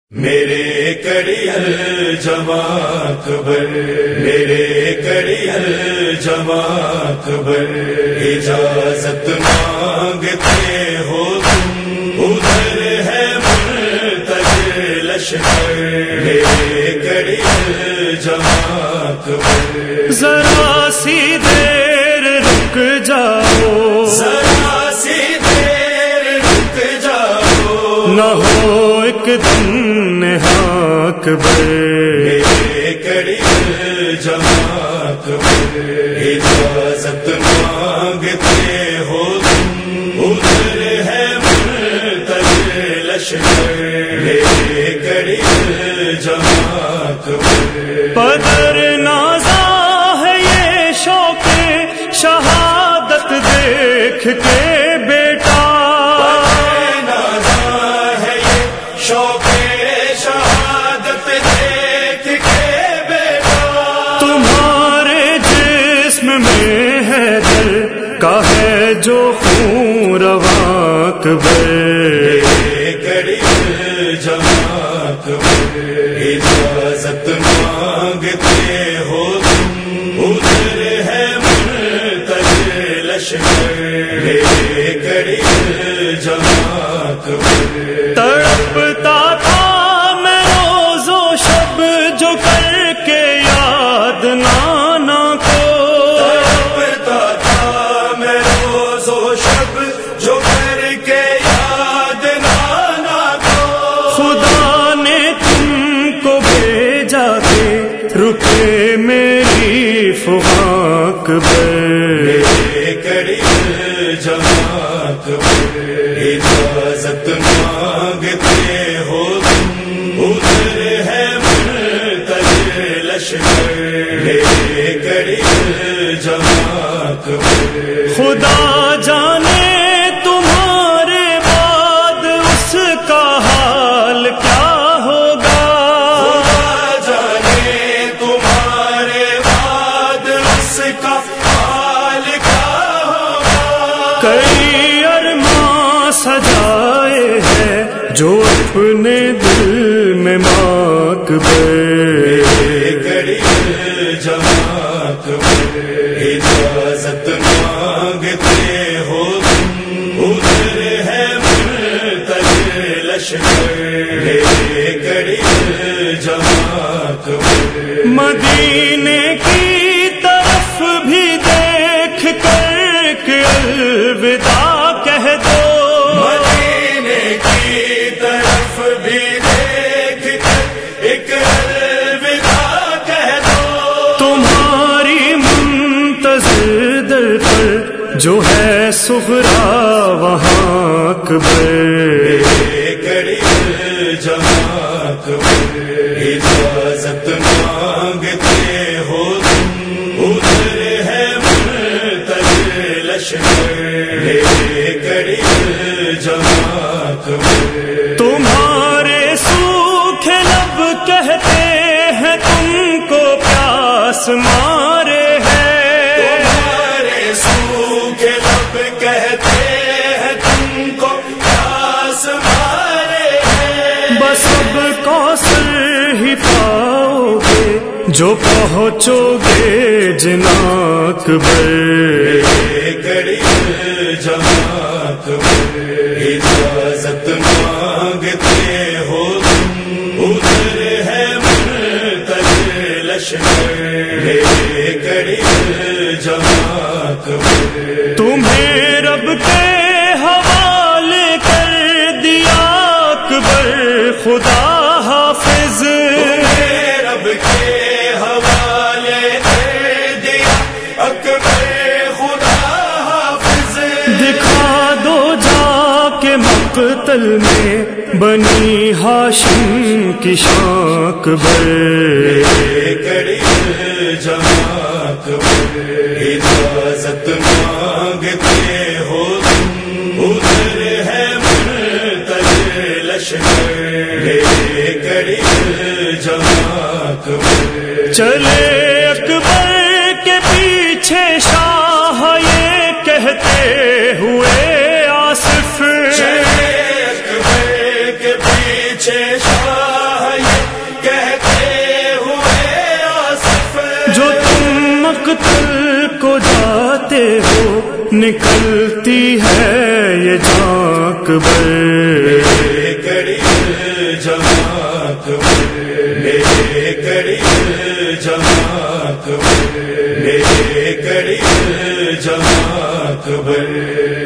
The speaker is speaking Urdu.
میرے کڑیل جماں اکبر، میرے کڑیل جماں اکبر، اجازت مانگتے ہو تم، ادھر ہے منتظر لشکر، میرے کڑیل جماں اکبر، ذرا سی دیر رک جاؤ، ذرا سی دیر رک جاؤ، نہ ہو ایک دم اکبر، میرے کڑیل جماں اکبر، اجازت مانگتے ہو تم، ادھر ہے منتظر لشکر، میرے کڑیل جماں اکبر، پدر نازا ہے یہ شوق شہادت دیکھ کے بیٹا، شوق شہادت دیکھ کے بیٹا، تمہارے جسم میں ہے دل کا ہے جو خون رواں اکبر، میرے کڑیل جماں اکبر، اجازت مانگتے ہو تم، ادھر ہے منتظر لشکر، میرے کڑیل جماں اکبر، تڑپتا تھا میں روز و شب جو کر کے یاد نانا کو، تڑپتا تھا میں روز و شب جو کر کے یاد نانا کو، خدا نے تم کو بھیجا کہ رکے میری فغاں اکبر، میرے کڑیل جماں اکبر، اجازت مانگتے ہو تم، ادھر ہے منتظر لشکر، میرے کڑیل جماں اکبر، خدا جانے تمہارے بعد اس کا حال کیا ہوگا، خدا جانے تمہارے بعد اس کا حال کیا ہوگا، کئی ارماں سجائے ہیں جو اپنے دل میں ماں اکبر، میرے کڑیل جماں اکبر، اجازت مانگتے ہو تم، ادھر ہے منتظر لشکر، میرے کڑیل جماں اکبر، مدینے کی طرف بھی دیکھ کر کے الوداع کہہ دو، مدینے کی طرف بھی دیکھ کر ایک الوداع کہہ دو، تمہاری منتظر در پر جو ہے صغرا وہاں اکبر، میرے کڑیل جماں اکبر، اجازت مانگتے ہو تم، ادھر ہے منتظر لشکر، میرے کڑیل جماں اکبر، تمہارے سوکھے لب کہتے ہیں تم کو پیاس مارے ہے، تمہارے سوکھے لب کہتے ہیں تم کو پیاس مارے ہیں، بس اب کوثر ہی پاؤ گے جو پہنچو گے جناں اکبر، میرے کڑیل جماں اکبر، اجازت مانگتے ہو تم، ادھر ہے منتظر لشکر، میرے کڑیل جماں اکبر، تمہیں رب کے حوالے کر دیا اکبر خدا حافظ، تمہیں رب کے حوالے کر دیا اکبر خدا حافظ، دکھا دو جا کے مقتل میں بنی ہاشم کی شان اکبر، میرے کڑیل جماں اکبر، اجازت مانگتے ہو تم، ادھر ہے منتظر لشکر، میرے کڑیل جماں اکبر، چلے اکبر کے پیچھے شاہ یہ کہتے ہوئے آصف، چلے اکبر کے پیچھے پیچھے شاہ یہ کہتے ہوئے آصف، جو تم مقتل کو جاتے ہو نکلتی ہے یہ جھانک بھر، کڑی جماک میرے کڑی جماک میرے کڑی جماک بھر۔